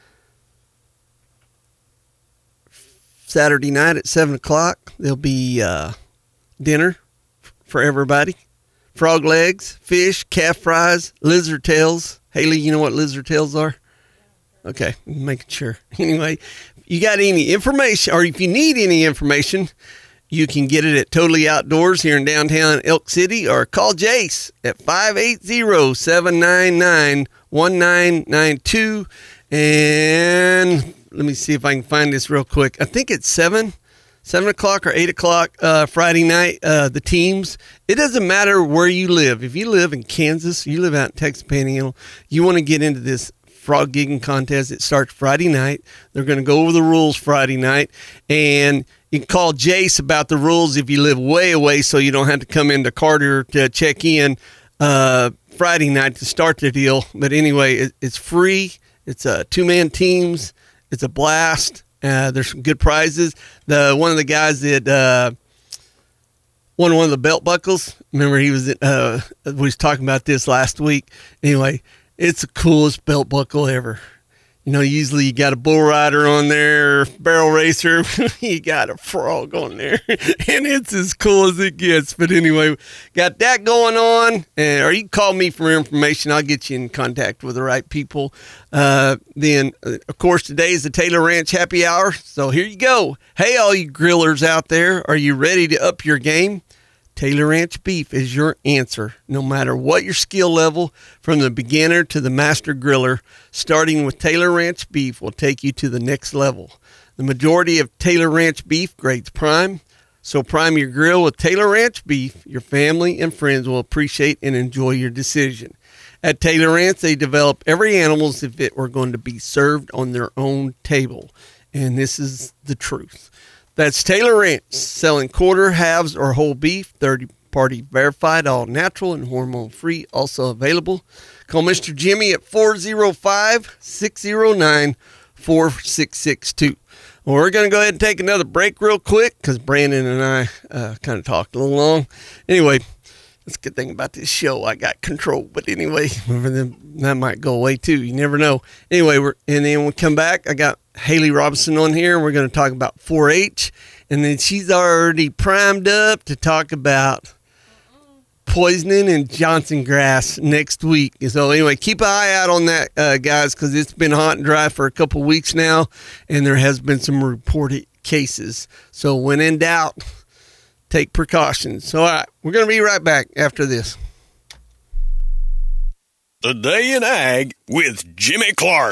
Saturday night at seven o'clock, there'll be uh, dinner for everybody. Frog legs, fish, calf fries, lizard tails. Haley, you know what lizard tails are? Okay, making sure. Anyway, you got any information, or if you need any information, you can get it at Totally Outdoors here in downtown Elk City, or call Jace at five eight zero, seven nine nine, one nine nine two. And let me see if I can find this real quick. I think it's seven, seven o'clock or eight o'clock uh, Friday night. Uh, the teams. It doesn't matter where you live. If you live in Kansas, you live out in Texas Panhandle, you want to get into this frog gigging contest. It starts Friday night. They're going to go over the rules Friday night. And you can call Jace about the rules if you live way away so you don't have to come into Carter to check in uh, Friday night to start the deal. But anyway, it, it's free. It's uh, two-man teams. It's a blast. Uh, there's some good prizes. The One of the guys that uh, won one of the belt buckles, remember he was uh, we was talking about this last week. Anyway, it's the coolest belt buckle ever. You know, usually you got a bull rider on there, barrel racer. You got a frog on there, and it's as cool as it gets. But anyway, got that going on. And, or you can call me for information. I'll get you in contact with the right people. Uh, then, uh, of course, today is the Taylor Ranch Happy Hour. So here you go. Hey, all you grillers out there, are you ready to up your game? Taylor Ranch Beef is your answer, no matter what your skill level, from the beginner to the master griller. Starting with Taylor Ranch Beef will take you to the next level. The majority of Taylor Ranch Beef grades prime, so prime your grill with Taylor Ranch Beef. Your family and friends will appreciate and enjoy your decision. At Taylor Ranch, they develop every animal as if it were going to be served on their own table, and this is the truth. That's Taylor Ranch, selling quarter, halves, or whole beef, third-party verified, all natural and hormone-free, also available. Call Mister Jimmy at four oh five, six oh nine, four six six two. Well, we're going to go ahead and take another break real quick because Brandon and I uh, kind of talked a little long. Anyway, that's a good thing about this show. I got control. But anyway, that might go away too. You never know. Anyway, we're, and then when we come back, I got Haley Robinson on here. We're going to talk about four H. And then she's already primed up to talk about poisoning and Johnson grass next week. So anyway, keep an eye out on that, uh, guys, because it's been hot and dry for a couple weeks now. And there has been some reported cases. So when in doubt, take precautions. So, all right, we're going to be right back after this. Today in Ag with Jimmy Clark.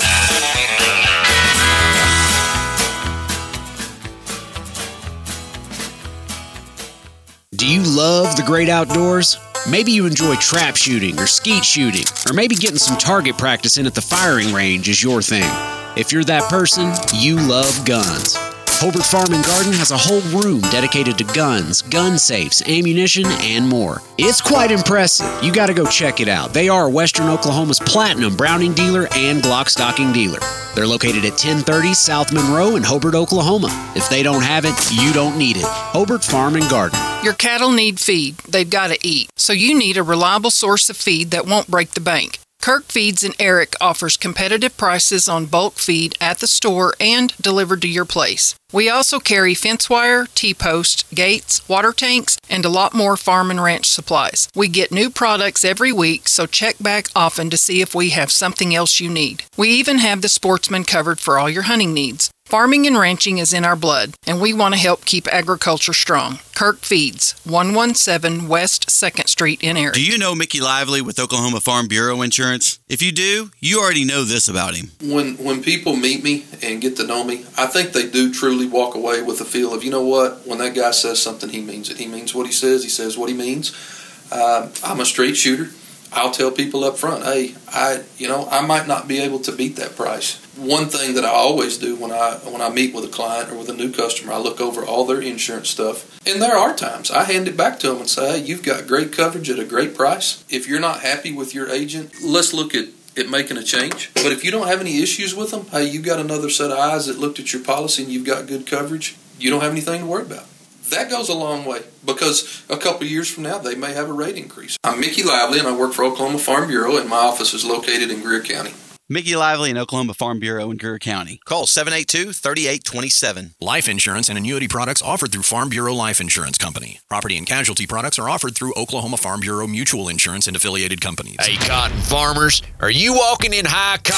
Do you love the great outdoors? Maybe you enjoy trap shooting or skeet shooting, or maybe getting some target practice in at the firing range is your thing. If you're that person, you love guns. Hobart Farm and Garden has a whole room dedicated to guns, gun safes, ammunition, and more. It's quite impressive. You got to go check it out. They are Western Oklahoma's platinum Browning dealer and Glock stocking dealer. They're located at ten thirty South Monroe in Hobart, Oklahoma. If they don't have it, you don't need it. Hobart Farm and Garden. Your cattle need feed. They've got to eat. So you need a reliable source of feed that won't break the bank. Kirk Feeds in Eric offers competitive prices on bulk feed at the store and delivered to your place. We also carry fence wire, T-post, gates, water tanks, and a lot more farm and ranch supplies. We get new products every week, so check back often to see if we have something else you need. We even have the Sportsman covered for all your hunting needs. Farming and ranching is in our blood, and we want to help keep agriculture strong. Kirk Feeds, one seventeen West second Street in Eric. Do you know Mickey Lively with Oklahoma Farm Bureau Insurance? If you do, you already know this about him. When when people meet me and get to know me, I think they do truly walk away with a feel of, you know what, when that guy says something, he means it. He means what he says. He says what he means. Uh, I'm a straight shooter. I'll tell people up front, hey, I, you know, I might not be able to beat that price. One thing that I always do when I when I meet with a client or with a new customer, I look over all their insurance stuff. And there are times I hand it back to them and say, hey, you've got great coverage at a great price. If you're not happy with your agent, let's look at, at making a change. But if you don't have any issues with them, hey, you've got another set of eyes that looked at your policy and you've got good coverage, you don't have anything to worry about. That goes a long way because a couple of years from now, they may have a rate increase. I'm Mickey Lively, and I work for Oklahoma Farm Bureau, and my office is located in Greer County. Mickey Lively in Oklahoma Farm Bureau in Greer County. Call seven eight two, three eight two seven. Life insurance and annuity products offered through Farm Bureau Life Insurance Company. Property and casualty products are offered through Oklahoma Farm Bureau Mutual Insurance and affiliated companies. Hey, cotton farmers, are you walking in high cotton?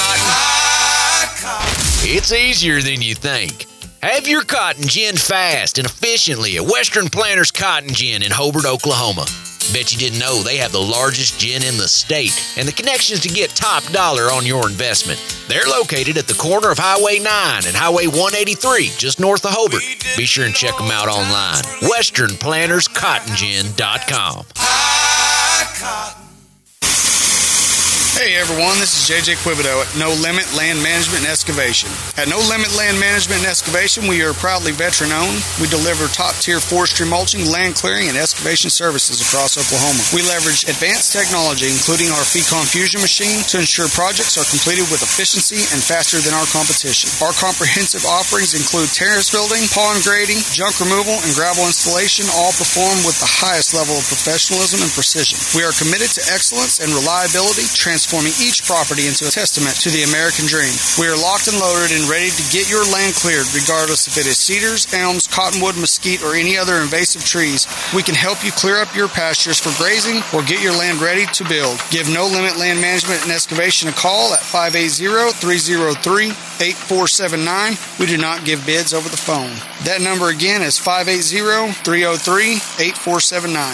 High cotton. It's easier than you think. Have your cotton ginned fast and efficiently at Western Planters Cotton Gin in Hobart, Oklahoma. Bet you didn't know they have the largest gin in the state and the connections to get top dollar on your investment. They're located at the corner of Highway nine and Highway one eighty-three, just north of Hobart. Be sure and check them out online. Western Planters Cotton Gin dot com. Hey everyone, this is J J Quibido at No Limit Land Management and Excavation. At No Limit Land Management and Excavation, we are proudly veteran owned. We deliver top tier forestry mulching, land clearing, and excavation services across Oklahoma. We leverage advanced technology, including our Fecon Fusion machine, to ensure projects are completed with efficiency and faster than our competition. Our comprehensive offerings include terrace building, pond grading, junk removal, and gravel installation, all performed with the highest level of professionalism and precision. We are committed to excellence and reliability, transforming each property into a testament to the American dream. We are locked and loaded and ready to get your land cleared, regardless if it is cedars, elms, cottonwood, mesquite, or any other invasive trees. We can help you clear up your pastures for grazing or get your land ready to build. Give No Limit Land Management and Excavation a call at five eight zero, three zero three, eight four seven nine. We do not give bids over the phone. That number again is five eight zero, three zero three, eight four seven nine.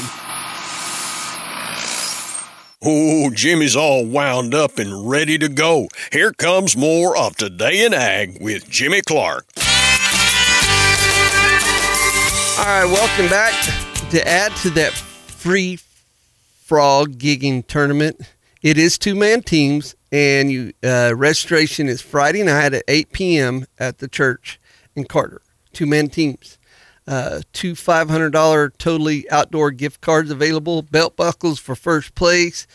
Oh, Jimmy's all wound up and ready to go. Here comes more of Today in Ag with Jimmy Clark. All right, welcome back. To add to that free frog gigging tournament, it is two-man teams, and you uh, registration is Friday night at eight p.m. at the church in Carter. Two-man teams. Uh, two five hundred dollars totally outdoor gift cards available. Belt buckles for first place.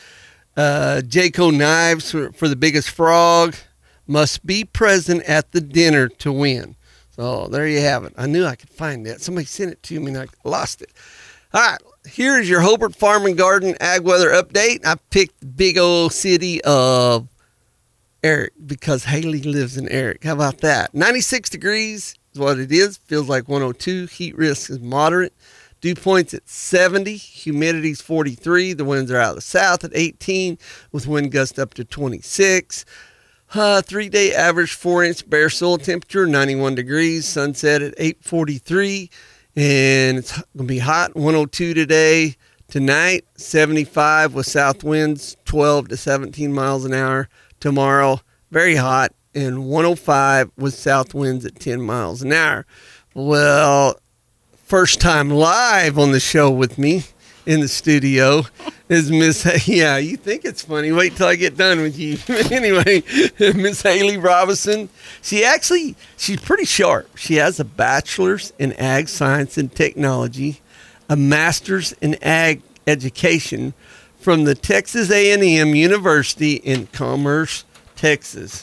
Uh, Jayco knives for, for the biggest frog. Must be present at the dinner to win. So there you have it. I knew I could find that. Somebody sent it to me and I lost it. All right. Here's your Hobart Farm and Garden Ag Weather Update. I picked the big old city of Eric because Haley lives in Eric. How about that? ninety-six degrees. What it is. Feels like one oh two. Heat risk is moderate. Dew points at seventy. Humidity's forty-three. The winds are out of the south at eighteen with wind gusts up to twenty-six. Uh, three-day average four-inch bare soil temperature, ninety-one degrees. Sunset at eight forty-three. And it's going to be hot. one oh two today. Tonight, seventy-five with south winds, twelve to seventeen miles an hour. Tomorrow, very hot. And one oh five with south winds at ten miles an hour. Well, first time live on the show with me in the studio is Miss, yeah, you think it's funny. Wait till I get done with you. Anyway, Miss Haley Robinson. She actually, she's pretty sharp. She has a bachelor's in ag science and technology, a master's in ag education from the Texas A and M University in Commerce, Texas.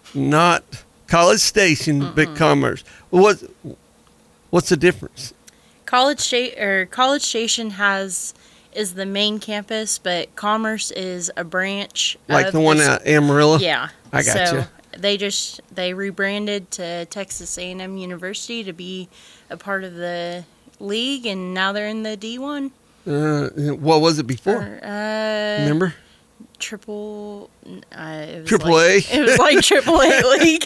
Not College Station, Mm-mm. but Commerce. What, what's the difference? College State or College Station has is the main campus, but Commerce is a branch. Like of the one the, at Amarillo? Yeah. I got so you. They just they rebranded to Texas A and M University to be a part of the league, and now they're in the D one. Uh, what was it before? Or, uh, Remember? Triple, uh, it was Triple like, A. It was like Triple A league.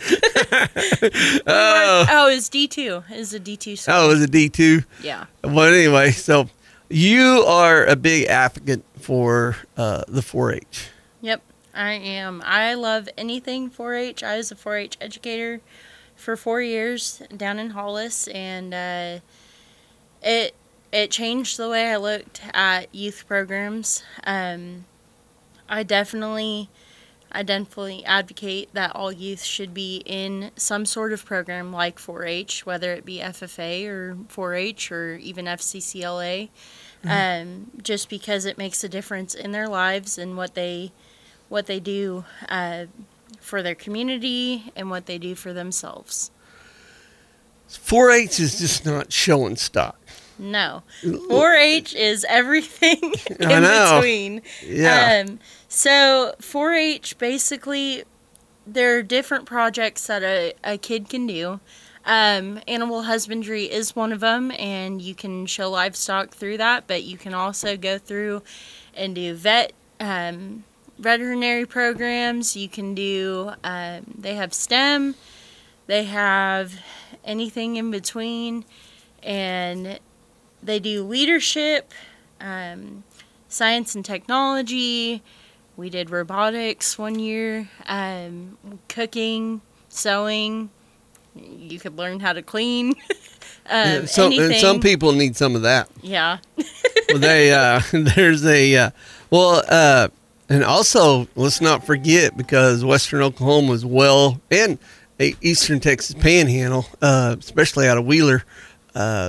Oh. oh, it was D two. It was a D two. Oh, it was a D two. Yeah. Well, anyway, so you are a big advocate for uh, the four H. Yep, I am. I love anything four H. I was a four H educator for four years down in Hollis, and uh, it it changed the way I looked at youth programs. Um, I definitely, I definitely advocate that all youth should be in some sort of program like four H, whether it be F F A or four H or even F C C L A, mm-hmm. um, just because it makes a difference in their lives and what they, what they do uh, for their community and what they do for themselves. four H is just not showing stock. No. four H is everything in I know. between. Yeah. Um, so four H, basically, there are different projects that a, a kid can do. Um, animal husbandry is one of them, and you can show livestock through that, but you can also go through and do vet um, veterinary programs. You can do, um, they have STEM, they have anything in between, and they do leadership, um, science and technology. We did robotics one year, um, cooking, sewing. You could learn how to clean. um, Yeah, so, and anything. some people need some of that. Yeah. Well, they uh, there's a uh, well, uh, And also, let's not forget, because Western Oklahoma is well, and uh, Eastern Texas Panhandle, uh, especially out of Wheeler, uh,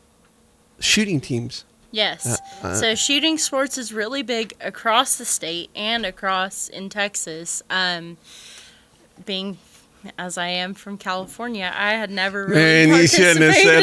shooting teams. Yes. Uh, uh, so shooting sports is really big across the state and across in Texas. Um, being as I am from California, I had never really Man, you shouldn't have said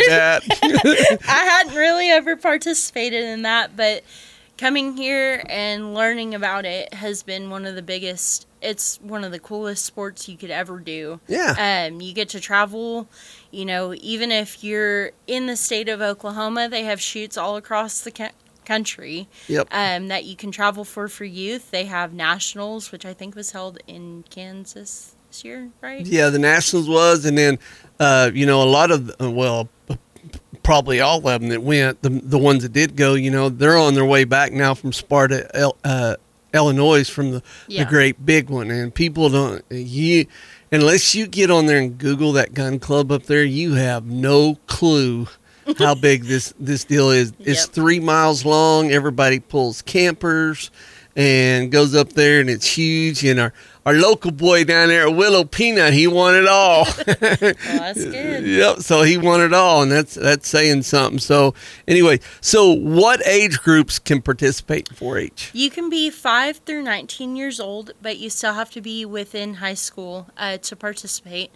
that. I hadn't really ever participated in that, but coming here and learning about it has been one of the biggest. It's one of the coolest sports you could ever do. Yeah. Um, you get to travel. You know, even if you're in the state of Oklahoma, they have shoots all across the ca- country. Yep. Um, that you can travel for for youth. They have nationals, which I think was held in Kansas this year, right? Yeah, the Nationals was, and then, uh, you know, a lot of, uh, well, probably all of them that went, the the ones that did go, you know, they're on their way back now from Sparta, El, uh, Illinois, from the, Yeah. the great big one. And people don't, you, unless you get on there and Google that gun club up there, you have no clue how big this, this deal is. It's Yep. three miles long. Everybody pulls campers and goes up there, and it's huge. And our, our local boy down there, Willow Peanut, he won it all. Well, that's good. Yep. So he won it all, and that's that's saying something. So anyway, so what age groups can participate in four H? You can be five through nineteen years old, but you still have to be within high school uh, to participate.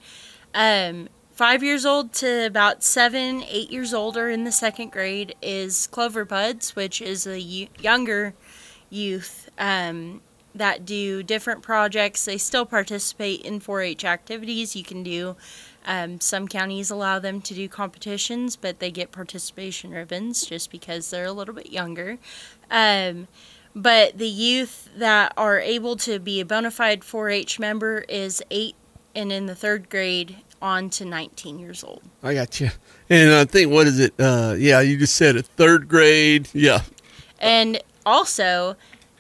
Um, five years old to about seven, eight years older in the second grade is Clover Buds, which is a y- younger youth um, that do different projects. They still participate in four H activities. You can do, um, some counties allow them to do competitions, but they get participation ribbons just because they're a little bit younger. Um, but the youth that are able to be a bona fide four H member is eight, and in the third grade on to nineteen years old. I got you. And I think, what is it? Uh, yeah, you just said a third grade. Yeah. And also,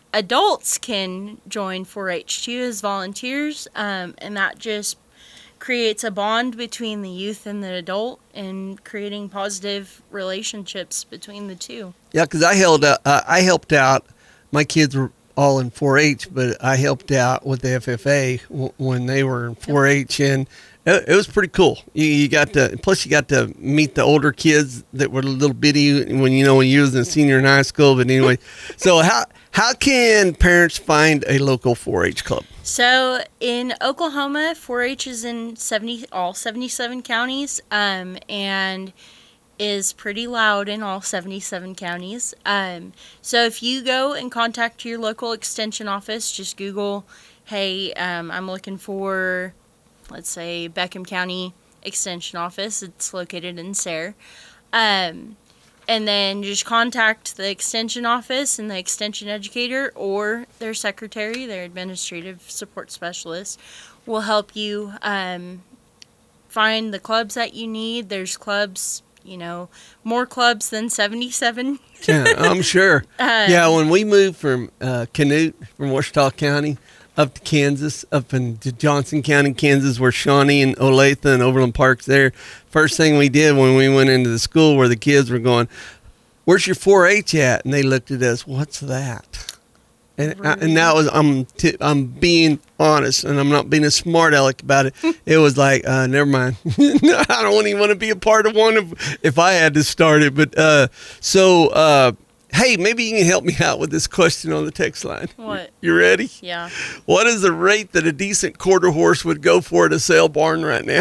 adults can join four H too as volunteers, um, and that just creates a bond between the youth and the adult, and creating positive relationships between the two. Yeah, because I held out, uh, I helped out. My kids were all in four H, but I helped out with the F F A w- when they were in four H, and it, it was pretty cool. You, you got to, plus you got to meet the older kids that were a little bitty when you know when you was a senior in high school. But anyway, so how how can parents find a local four H club? So in Oklahoma, four H is in seventy all seventy-seven counties, um, and is pretty loud in all seventy-seven counties. Um, so if you go and contact your local extension office, just Google, hey, um, I'm looking for, let's say, Beckham County Extension Office. It's located in Sayre. Um, and then just contact the extension office, and the extension educator or their secretary, their administrative support specialist, will help you um, find the clubs that you need. There's clubs, you know, more clubs than seventy-seven. Yeah, I'm sure. Uh, yeah, when we moved from uh, Canute, from Wichita County, up to Kansas, up into Johnson County, Kansas, where Shawnee and Olathe and Overland Park's there, first thing we did when we went into the school where the kids were going, "Where's your four H at?" And they looked at us, "What's that?" And I, and that was, I'm t- I'm being honest, and I'm not being a smart aleck about it. It was like, uh, never mind. I don't even want to be a part of one if, if I had to start it. But uh, so, uh, hey, maybe you can help me out with this question on the text line. What? You ready? Yeah. What is the rate that a decent quarter horse would go for at a sale barn right now?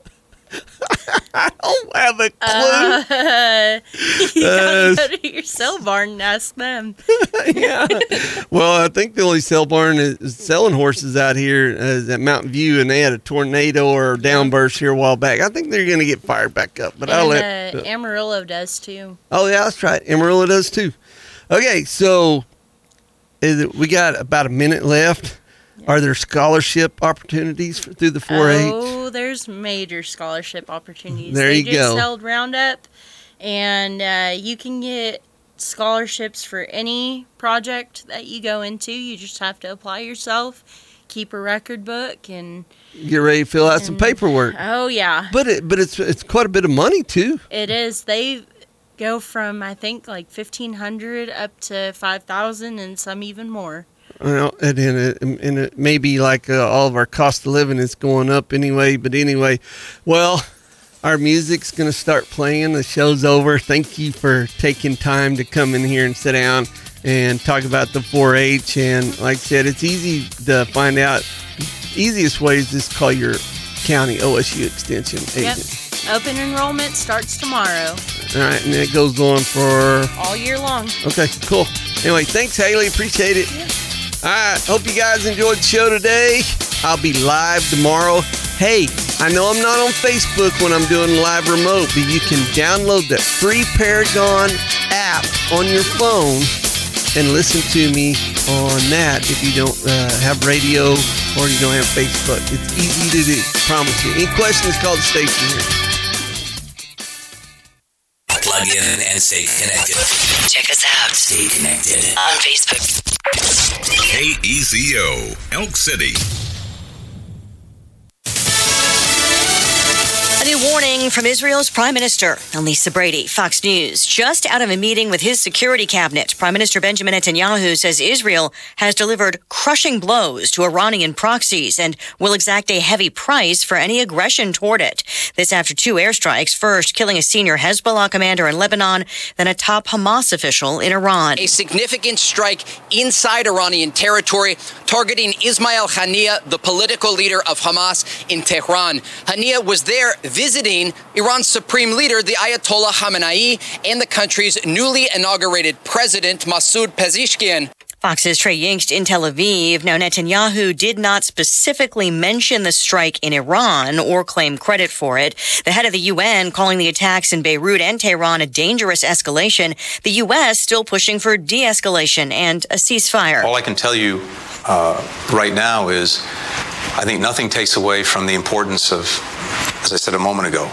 I don't have a clue. Uh, you Uh, gotta go to your sale barn and ask them. Yeah. Well, I think the only sale barn is, is selling horses out here is at Mountain View, and they had a tornado or downburst here a while back. I think they're going to get fired back up. But I'll and let. uh, Uh, Amarillo does too. oh yeah, that's right. Amarillo does too. Okay, so is it, we got about a minute left. Are there scholarship opportunities for, through the four H? Oh, there's major scholarship opportunities. There they you just go. held Roundup, and uh, you can get scholarships for any project that you go into. You just have to apply yourself, keep a record book, and Get ready to fill out some and- paperwork. Oh yeah, But it, but it's it's quite a bit of money too. it is. They go from I think like fifteen hundred up to five thousand, and some even more. Well, and then it, and it maybe like uh, all of our cost of living is going up anyway. But anyway, well, our music's going to start playing. The show's over. Thank you for taking time to come in here and sit down and talk about the four H. And like I said, it's easy to find out. Easiest way is just call your county O S U extension agent. Yep. Open enrollment starts tomorrow. All right, and it goes on for all year long. Okay, cool. Anyway, thanks, Haley. Appreciate it. Yeah. All right, hope you guys enjoyed the show today. I'll be live tomorrow. Hey, I know I'm not on Facebook when I'm doing live remote, but you can download that free Paragon app on your phone and listen to me on that if you don't uh, have radio or you don't have Facebook. It's easy to do, promise you. Any questions, call the station here. Plug in and stay connected. Check us out. Stay connected on Facebook. K E Z O, Elk City. A new warning from Israel's Prime Minister, Lisa Brady, Fox News. Just out of a meeting with his security cabinet, Prime Minister Benjamin Netanyahu says Israel has delivered crushing blows to Iranian proxies and will exact a heavy price for any aggression toward it. This after two airstrikes, first killing a senior Hezbollah commander in Lebanon, then a top Hamas official in Iran. A significant strike inside Iranian territory targeting Ismail Haniyeh, the political leader of Hamas in Tehran. Haniyeh was there visiting Iran's supreme leader, the Ayatollah Khamenei, and the country's newly inaugurated president, Masoud Pezeshkian. Fox's Trey Yingst in Tel Aviv. Now, Netanyahu did not specifically mention the strike in Iran or claim credit for it. The head of the U N calling the attacks in Beirut and Tehran a dangerous escalation. The U S still pushing for de-escalation and a ceasefire. All I can tell you uh, right now is I think nothing takes away from the importance of, as I said a moment ago,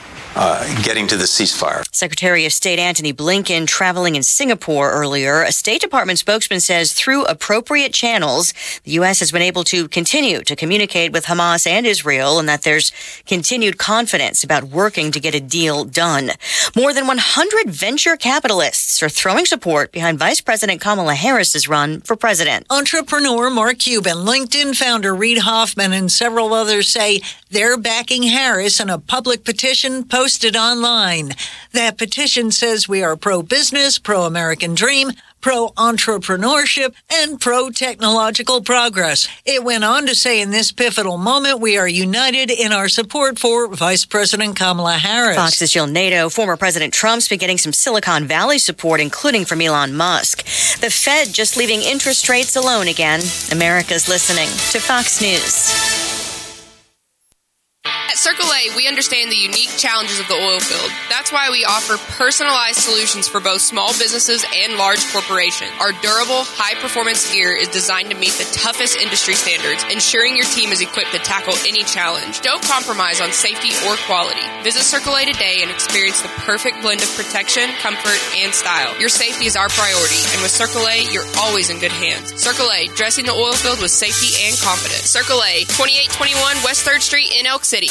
uh, getting to the ceasefire. Secretary of State Antony Blinken traveling in Singapore earlier. A State Department spokesman says through appropriate channels, the U S has been able to continue to communicate with Hamas and Israel and that there's continued confidence about working to get a deal done. More than one hundred venture capitalists are throwing support behind Vice President Kamala Harris's run for president. Entrepreneur Mark Cuban, LinkedIn founder Reid Hoffman, and several others say they're backing Harris in a public petition posted online. That petition says we are pro-business, pro-American dream, pro-entrepreneurship, and pro-technological progress. It went on to say in this pivotal moment, we are united in our support for Vice President Kamala Harris. Fox's Jill Nato, former President Trump's been getting some Silicon Valley support, including from Elon Musk. The Fed just leaving interest rates alone again. America's listening to Fox News. At Circle A, we understand the unique challenges of the oil field. That's why we offer personalized solutions for both small businesses and large corporations. Our durable, high-performance gear is designed to meet the toughest industry standards, ensuring your team is equipped to tackle any challenge. Don't compromise on safety or quality. Visit Circle A today and experience the perfect blend of protection, comfort, and style. Your safety is our priority, and with Circle A, you're always in good hands. Circle A, dressing the oil field with safety and confidence. Circle A, twenty-eight twenty-one West third Street in Elk City.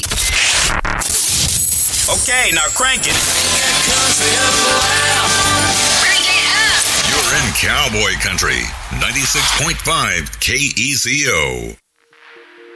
Okay, now crank it. You're in Cowboy Country, ninety-six point five K E Z O.